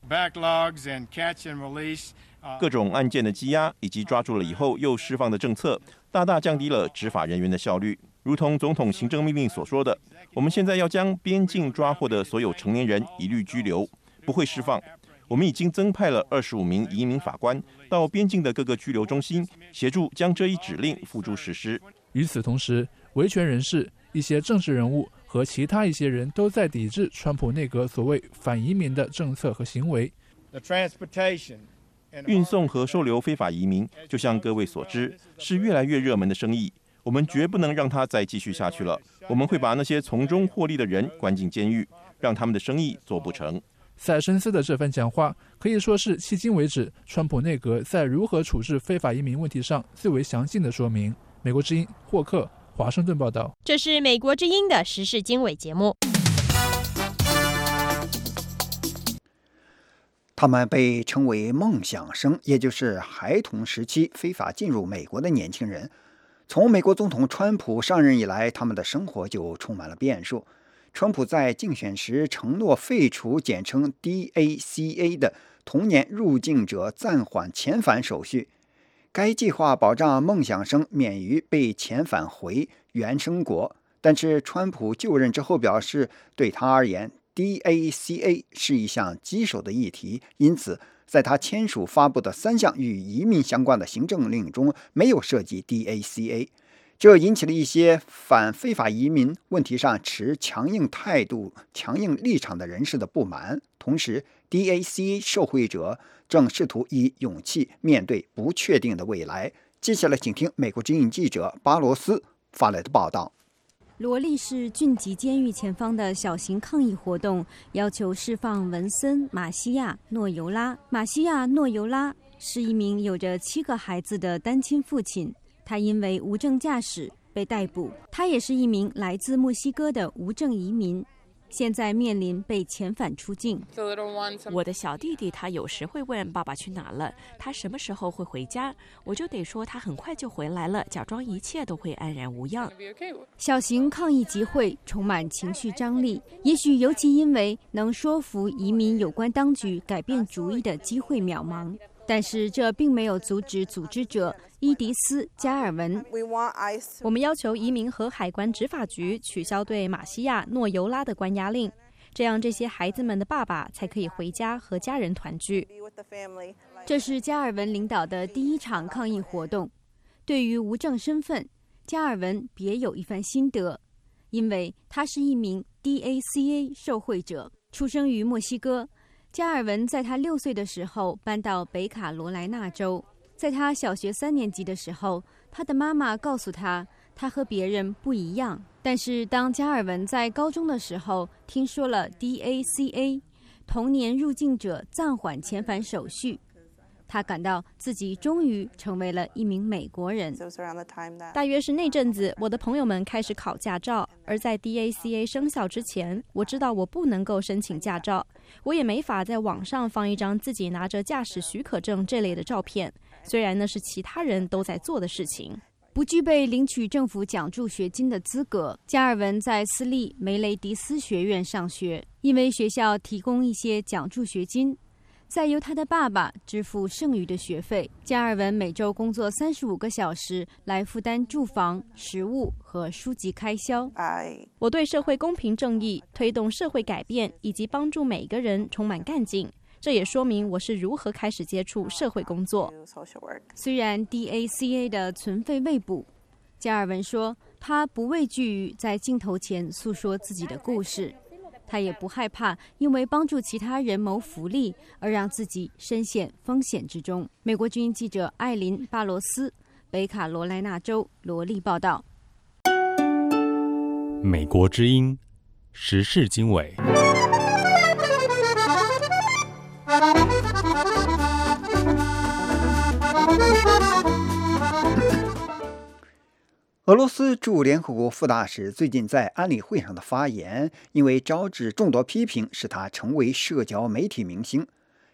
各种案件的羁押以及抓住了以后又释放的政策，大大降低了执法人员的效率。如同总统行政命令所说的，我们现在要将边境抓获的所有成年人一律拘留，不会释放。我们已经增派了25名移民法官到边境的各个拘留中心，协助将这一指令付诸实施。
与此同时，维权人士、一些政治人物和其他一些人都在抵制川普内阁所谓反移民的政策和行为。
运送和收留非法移民，就像各位所知，是越来越热门的生意。我们绝不能让它再继续下去了。我们会把那些从中获利的人关进监狱，让他们的生意做不成。
塞申斯的这番讲话可以说是迄今为止川普内阁在如何处置非法移民问题上最为详尽的说明。美国之音霍克华盛顿报道。
这是美国之音的时事经纬节目。
他们被称为梦想生，也就是孩童时期非法进入美国的年轻人。从美国总统川普上任以来，他们的生活就充满了变数。川普在竞选时承诺废除简称 DACA 的童年入境者暂缓遣返手续，该计划保障梦想生免于被遣返回原生国。但是川普就任之后表示，对他而言 DACA 是一项棘手的议题，因此在他签署发布的3项与移民相关的行政令中没有涉及 DACA。这引起了一些反非法移民问题上持强硬态度、强硬立场的人士的不满。同时 ，DACA 受惠者正试图以勇气面对不确定的未来。接下来，请听美国之音记者巴罗斯发来的报道。
罗利市郡级监狱前方的小型抗议活动要求释放文森·马西亚·诺尤拉。马西亚·诺尤拉是一名有着7个孩子的单亲父亲。他因为无证驾驶被逮捕，他也是一名来自墨西哥的无证移民，现在面临被遣返出境。
我的小弟弟他有时会问爸爸去哪了，他什么时候会回家，我就得说他很快就回来了，假装一切都会安然无恙。
小型抗议集会充满情绪张力，也许尤其因为能说服移民有关当局改变主意的机会渺茫。但是这并没有阻止组织者伊迪丝·加尔文。
我们要求移民和海关执法局取消对马西亚·诺尤拉的关押令，这样这些孩子们的爸爸才可以回家和家人团聚。
这是加尔文领导的第1场抗议活动。对于无证身份，加尔文别有一番心得，因为他是一名 DACA 受惠者，出生于墨西哥。加尔文在他6岁的时候搬到北卡罗来纳州。在他小学3年级的时候，他的妈妈告诉他，他和别人不一样。但是当加尔文在高中的时候，听说了 DACA 童年入境者暂缓遣返手续，他感到自己终于成为了一名美国人。
大约是那阵子，我的朋友们开始考驾照，而在 DACA 生效之前，我知道我不能够申请驾照，我也没法在网上放一张自己拿着驾驶许可证这类的照片，虽然那是其他人都在做的事情。
不具备领取政府奖助学金的资格，加尔文在私立梅雷迪斯学院上学，因为学校提供一些奖助学金，再由他的爸爸支付剩余的学费。加尔文每周工作35个小时来负担住房、食物和书籍开销。
我对社会公平正义、推动社会改变以及帮助每个人充满干劲，这也说明我是如何开始接触社会工作。
虽然 DACA 的存废未卜，加尔文说他不畏惧于在镜头前诉说自己的故事，他也不害怕因为帮助其他人谋福利而让自己深陷风险之中。美国军记者艾琳·巴罗斯，北卡罗来纳州罗利报道。
美国之音时事经纬。
俄罗斯驻联合国副大使最近在安理会上的发言，因为招致众多批评，使他成为社交媒体明星。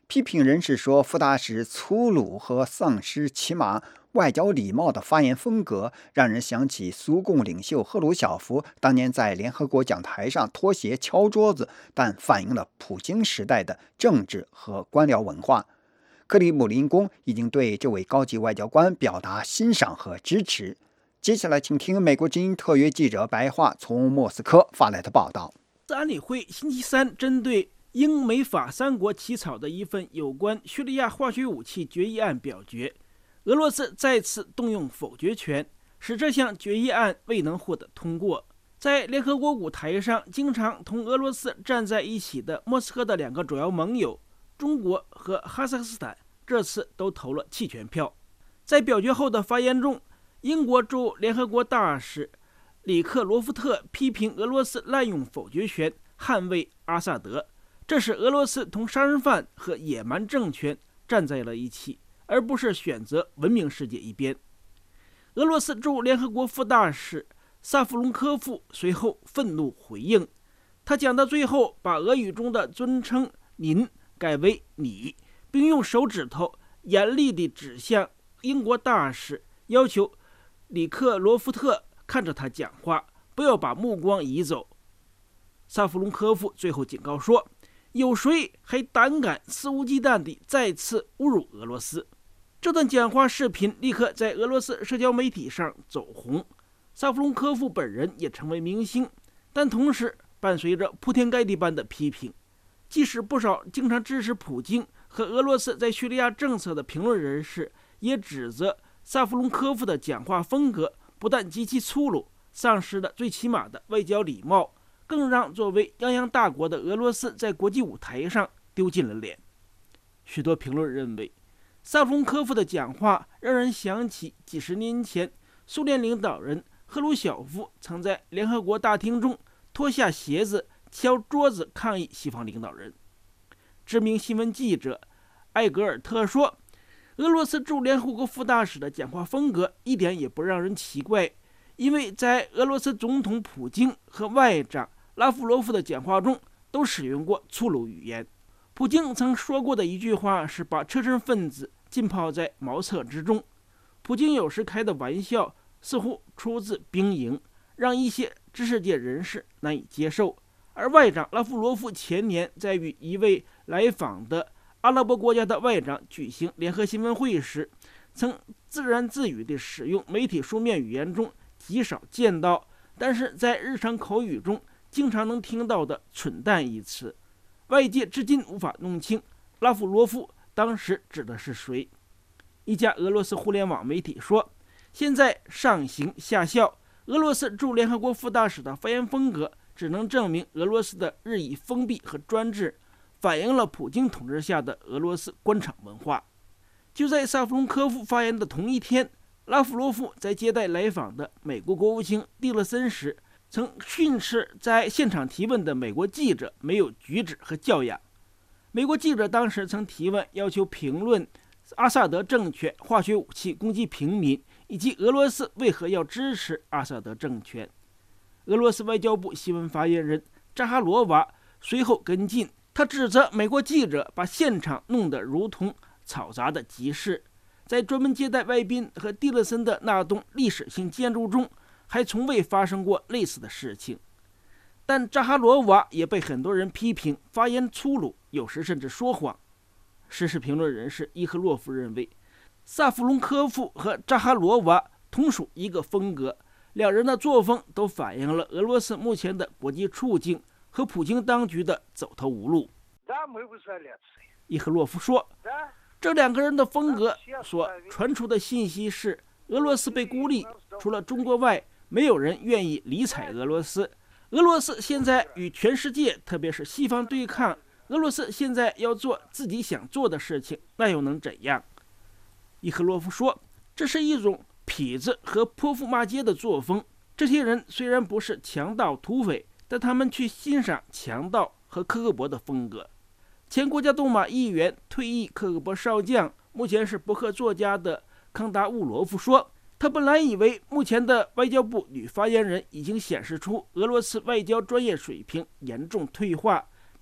批评人士说，副大使粗鲁和丧失起码外交礼貌的发言风格，让人想起苏共领袖赫鲁晓夫当年在联合国讲台上脱鞋敲桌子，但反映了普京时代的政治和官僚文化。克里姆林宫已经对这位高级外交官表达欣赏和支持。接下来，请听美国之音特约记者白桦从莫斯科发来的报道。
安理会星期三针对英美法三国起草的一份有关叙利亚化学武器决议案表决，俄罗斯再次动用否决权，使这项决议案未能获得通过。在联合国舞台上经常同俄罗斯站在一起的莫斯科的两个主要盟友中国和哈萨克斯坦这次都投了弃权票。在表决后的发言中，英国驻联合国大使里克罗夫特批评俄罗斯滥用否决权捍卫阿萨德，这使俄罗斯同杀人犯和野蛮政权站在了一起，而不是选择文明世界一边。俄罗斯驻联合国副大使萨夫隆科夫随后愤怒回应，他讲到最后把俄语中的尊称您改为你，并用手指头严厉地指向英国大使，要求里克罗夫特看着他讲话，不要把目光移走。萨夫隆科夫最后警告说，有谁还胆敢肆无忌惮地再次侮辱俄罗斯？这段讲话视频立刻在俄罗斯社交媒体上走红，萨夫隆科夫本人也成为明星，但同时伴随着铺天盖地般的批评。即使不少经常支持普京和俄罗斯在叙利亚政策的评论人士也指责萨夫隆科夫的讲话风格不但极其粗鲁，丧失了最起码的外交礼貌，更让作为泱泱大国的俄罗斯在国际舞台上丢尽了脸。许多评论认为，萨夫隆科夫的讲话让人想起几十年前苏联领导人赫鲁晓夫曾在联合国大厅中脱下鞋子敲桌子抗议西方领导人。知名新闻记者艾格尔特说，俄罗斯驻联合国副大使的讲话风格一点也不让人奇怪，因为在俄罗斯总统普京和外长拉夫罗夫的讲话中都使用过粗鲁语言。普京曾说过的一句话是把车臣分子浸泡在茅厕之中。普京有时开的玩笑似乎出自兵营，让一些知识界人士难以接受。而外长拉夫罗夫前年在与一位来访的阿拉伯国家的外长举行联合新闻会时，曾自言自语地使用媒体书面语言中极少见到，但是在日常口语中经常能听到的蠢蛋一词。外界至今无法弄清拉夫罗夫当时指的是谁。一家俄罗斯互联网媒体说，现在上行下效，俄罗斯驻联合国副大使的发言风格只能证明俄罗斯的日益封闭和专制反映了普京统治下的俄罗斯官场文化。就在萨夫隆科夫发言的同一天，拉夫罗夫在接待来访的美国国务卿蒂勒森时，曾训斥在现场提问的美国记者没有举止和教养。美国记者当时曾提问，要求评论阿萨德政权化学武器攻击平民，以及俄罗斯为何要支持阿萨德政权。俄罗斯外交部新闻发言人扎哈罗娃随后跟进，他指责美国记者把现场弄得如同嘈杂的集市。在专门接待外宾和蒂勒森的那栋历史性建筑中，还从未发生过类似的事情。但扎哈罗娃也被很多人批评发言粗鲁，有时甚至说谎。时事评论人士伊赫洛夫认为，萨夫隆科夫和扎哈罗娃同属一个风格，两人的作风都反映了俄罗斯目前的国际处境和普京当局的走投无路。伊赫洛夫说，这两个人的风格所传出的信息是，俄罗斯被孤立，除了中国外，没有人愿意理睬俄罗斯。俄罗斯现在与全世界，特别是西方对抗，俄罗斯现在要做自己想做的事情，那又能怎样？伊赫洛夫说，这是一种痞子和泼妇骂街的作风。这些人虽然不是强盗土匪，但他们却欣赏强盗和科克勃的风格。前国家杜马议员、退役科克勃少将，目前是博客作家的康达乌罗夫说，他本来以为目前的外交部女发言人已经显示出俄罗斯外交专业水平严重退化，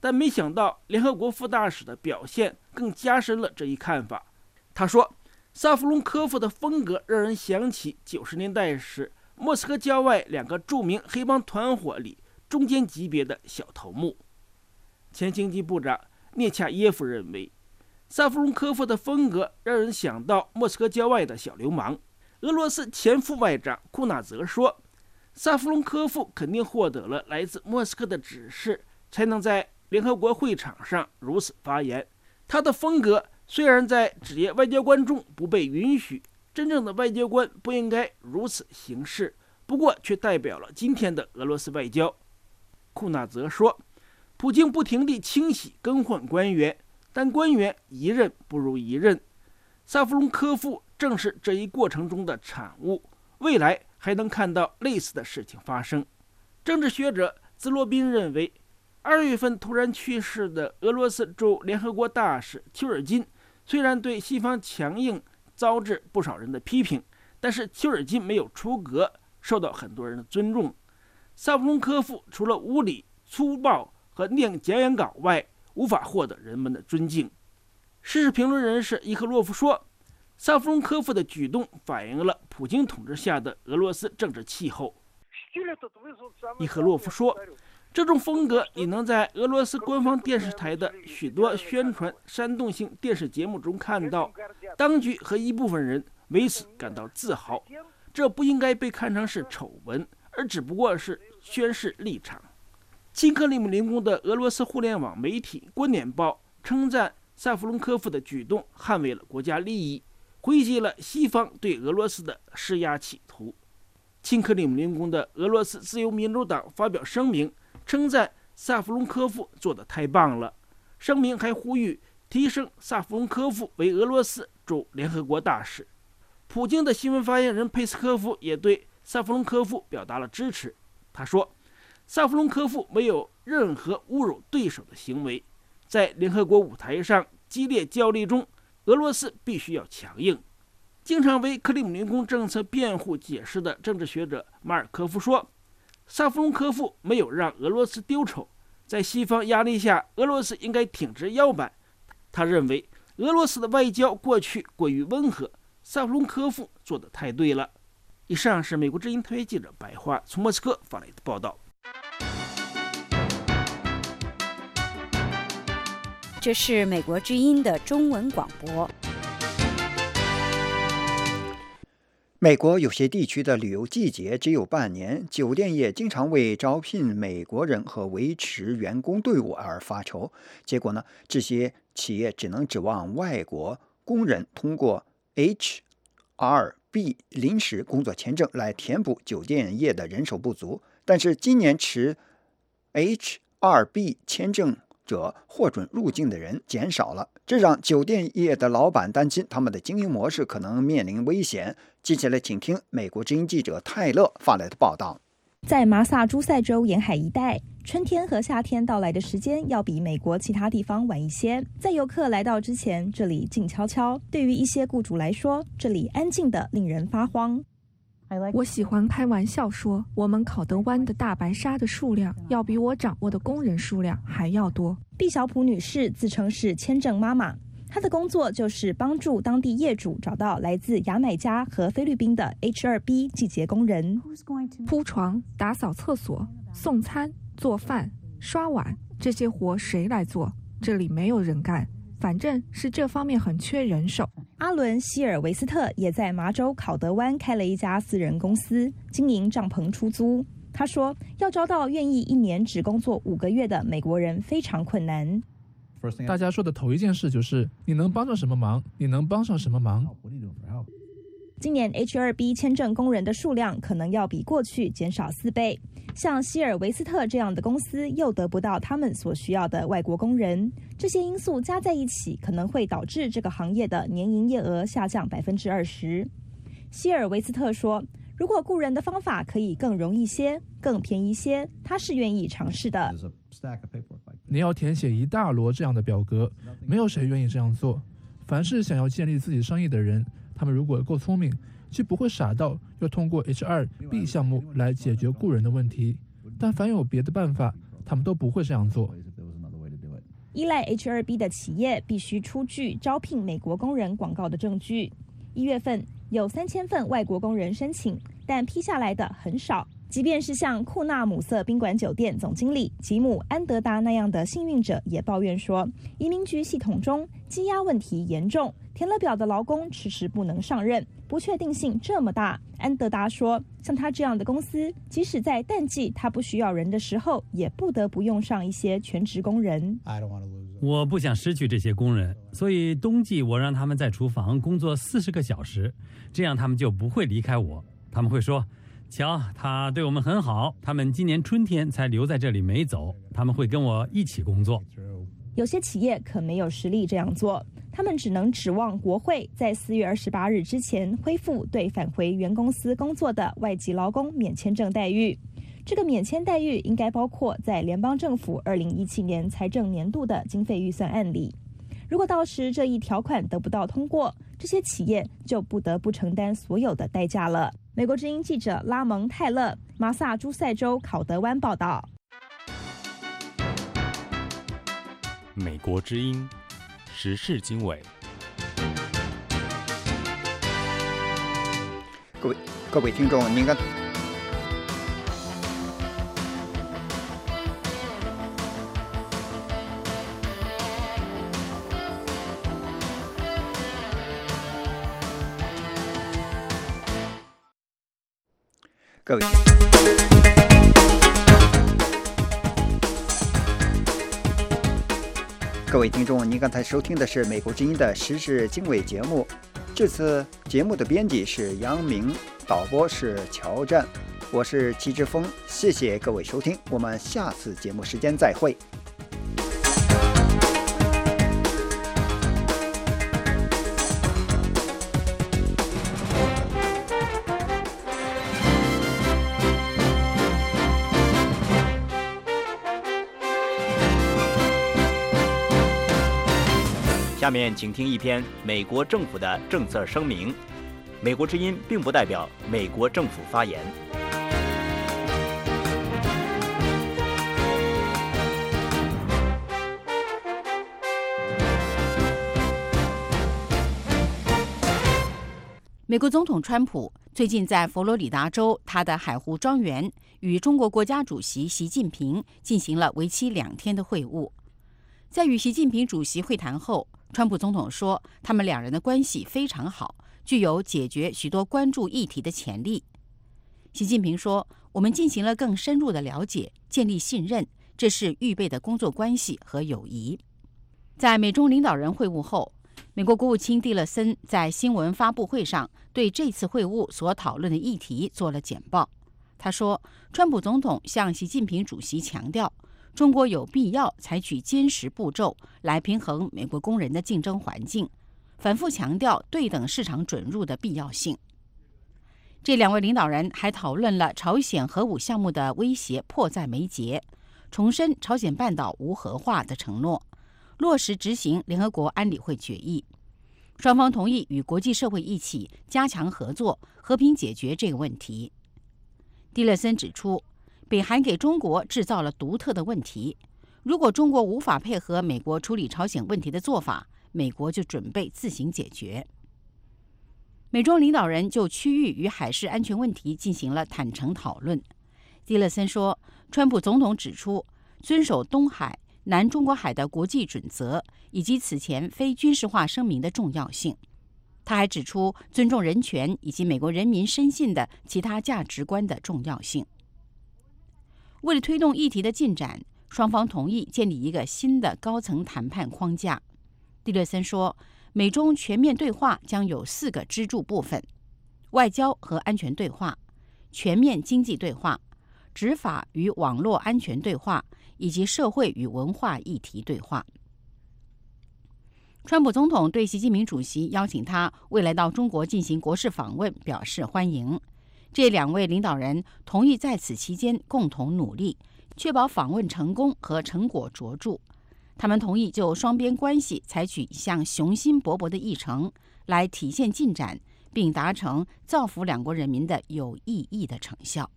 但没想到联合国副大使的表现更加深了这一看法。他说，萨夫隆科夫的风格让人想起90年代时莫斯科郊外2个著名黑帮团伙里中间级别的小头目。前经济部长涅恰耶夫认为，萨夫隆科夫的风格让人想到莫斯科郊外的小流氓。俄罗斯前副外长库纳泽说，萨夫隆科夫肯定获得了来自莫斯科的指示，才能在联合国会场上如此发言。他的风格虽然在职业外交官中不被允许，真正的外交官不应该如此行事，不过却代表了今天的俄罗斯外交。库纳泽说，普京不停地清洗更换官员，但官员一任不如一任。萨夫隆科夫正是这一过程中的产物，未来还能看到类似的事情发生。政治学者兹罗宾认为，2月份突然去世的俄罗斯驻联合国大使丘尔金虽然对西方强硬遭致不少人的批评，但是丘尔金没有出格，受到很多人的尊重。萨夫隆科夫除了无理、粗暴和念讲演稿外，无法获得人们的尊敬。时事评论人士伊赫洛夫说，萨夫隆科夫的举动反映了普京统治下的俄罗斯政治气候。伊赫洛夫说，这种风格也能在俄罗斯官方电视台的许多宣传煽动性电视节目中看到，当局和一部分人为此感到自豪。这不应该被看成是丑闻，而只不过是宣示立场。亲克里姆林宫的俄罗斯互联网媒体观点报称赞萨夫隆科夫的举动捍卫了国家利益，回击了西方对俄罗斯的施压企图。亲克里姆林宫的俄罗斯自由民主党发表声明，称赞萨夫隆科夫做得太棒了。声明还呼吁提升萨夫隆科夫为俄罗斯驻联合国大使。普京的新闻发言人佩斯科夫也对萨夫隆科夫表达了支持。他说，萨夫隆科夫没有任何侮辱对手的行为，在联合国舞台上激烈较力中，俄罗斯必须要强硬。经常为克里姆林宫政策辩护解释的政治学者马尔科夫说，萨夫隆科夫没有让俄罗斯丢丑，在西方压力下，俄罗斯应该挺直腰板。他认为俄罗斯的外交过去过于温和，萨夫隆科夫做得太对了。以上是美国之音特约记者白桦从莫斯科发来的报道。
这是美国之音的中文广播。
美国有些地区的旅游季节只有半年，酒店业经常为招聘美国人和维持员工队伍而发愁。结果呢，这些企业只能指望外国工人通过 H-2B 临时工作签证来填补酒店业的人手不足。但是今年持 H-2B 签证者获准入境的人减少了，这让酒店业的老板担心他们的经营模式可能面临危险。接下来请听美国之音记者泰勒发来的报道。
在麻萨诸塞州沿海一带，春天和夏天到来的时间要比美国其他地方晚一些。在游客来到之前，这里静悄悄，对于一些雇主来说，这里安静得令人发慌。
我喜欢开玩笑说，我们考德湾的大白鲨的数量要比我掌握的工人数量还要多。
毕小普女士自称是签证妈妈，她的工作就是帮助当地业主找到来自牙买加和菲律宾的 H-2B 季节工人。
铺床、打扫厕所、送餐、做饭、刷碗，这些活谁来做？这里没有人干，反正是这方面很缺人手。
阿伦·希尔维斯特也在麻州考德湾开了一家私人公司，经营帐篷出租。他说，要招到愿意1年只工作5个月的美国人非常困难。
大家说的头一件事就是你能帮上什么忙，你能帮上什么忙。
今年 H-2B 签证工人的数量可能要比过去减少4倍。像希尔维斯特这样的公司又得不到他们所需要的外国工人，这些因素加在一起，可能会导致这个行业的年营业额下降20%。希尔维斯特说，如果雇人的方法可以更容易些、更便宜些，他是愿意尝试的。
你要填写一大摞这样的表格，没有谁愿意这样做。凡是想要建立自己生意的人，他们如果够聪明，就不会傻到要通过 H-2B 项目来解决雇人的问题。但凡有别的办法，他们都不会这样做。
依赖 H2B 的企业必须出具招聘美国工人广告的证据。1月份有3000份外国工人申请，但批下来的很少。即便是像库纳姆瑟宾馆酒店总经理吉姆·安德达那样的幸运者也抱怨说，移民局系统中积压问题严重，填了表的劳工迟迟不能上任，不确定性这么大。安德达说，像他这样的公司，即使在淡季他不需要人的时候，也不得不用上一些全职工人。
我不想失去这些工人，所以冬季我让他们在厨房工作40个小时，这样他们就不会离开我。他们会说，瞧，他对我们很好，他们今年春天才留在这里没走，他们会跟我一起工作。
有些企业可没有实力这样做，他们只能指望国会在4月28日之前恢复对返回原公司工作的外籍劳工免签证待遇。这个免签待遇应该包括在联邦政府2017年财政年度的经费预算案里。如果到时这一条款得不到通过，这些企业就不得不承担所有的代价了。美国之音记者拉蒙泰勒，马萨诸塞州考德湾报道。
美国之音时事经纬。
各位听众，您看。各位听众，您刚才收听的是美国之音的时事经纬节目。这次节目的编辑是杨明，导播是乔战，我是齐志峰。谢谢各位收听，我们下次节目时间再会。
下面请听一篇美国政府的政策声明。美国之音并不代表美国政府发言。
美国总统川普最近在佛罗里达州他的海湖庄园与中国国家主席习近平进行了为期2天的会晤。在与习近平主席会谈后，川普总统说，他们两人的关系非常好，具有解决许多关注议题的潜力。习近平说，我们进行了更深入的了解，建立信任，这是预备的工作关系和友谊。在美中领导人会晤后，美国国务卿蒂勒森在新闻发布会上对这次会晤所讨论的议题做了简报。他说，川普总统向习近平主席强调，中国有必要采取坚实步骤来平衡美国工人的竞争环境，反复强调对等市场准入的必要性。这两位领导人还讨论了朝鲜核武项目的威胁迫在眉睫，重申朝鲜半岛无核化的承诺，落实执行联合国安理会决议。双方同意与国际社会一起加强合作，和平解决这个问题。蒂勒森指出，北韩给中国制造了独特的问题，如果中国无法配合美国处理朝鲜问题的做法，美国就准备自行解决。美中领导人就区域与海事安全问题进行了坦诚讨论。蒂勒森说，川普总统指出，遵守东海、南中国海的国际准则以及此前非军事化声明的重要性。他还指出尊重人权以及美国人民深信的其他价值观的重要性。为了推动议题的进展，双方同意建立一个新的高层谈判框架。蒂勒森说，美中全面对话将有4个支柱部分：外交和安全对话、全面经济对话、执法与网络安全对话，以及社会与文化议题对话。川普总统对习近平主席邀请他未来到中国进行国事访问表示欢迎。这两位领导人同意在此期间共同努力，确保访问成功和成果卓著。他们同意就双边关系采取一项雄心勃勃的议程，来体现进展，并达成造福两国人民的有意义的成效。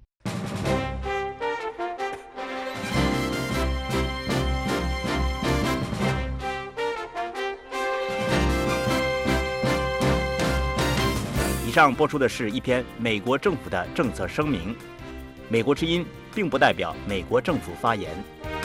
上播出的是一篇美国政府的政策声明，美国之音并不代表美国政府发言。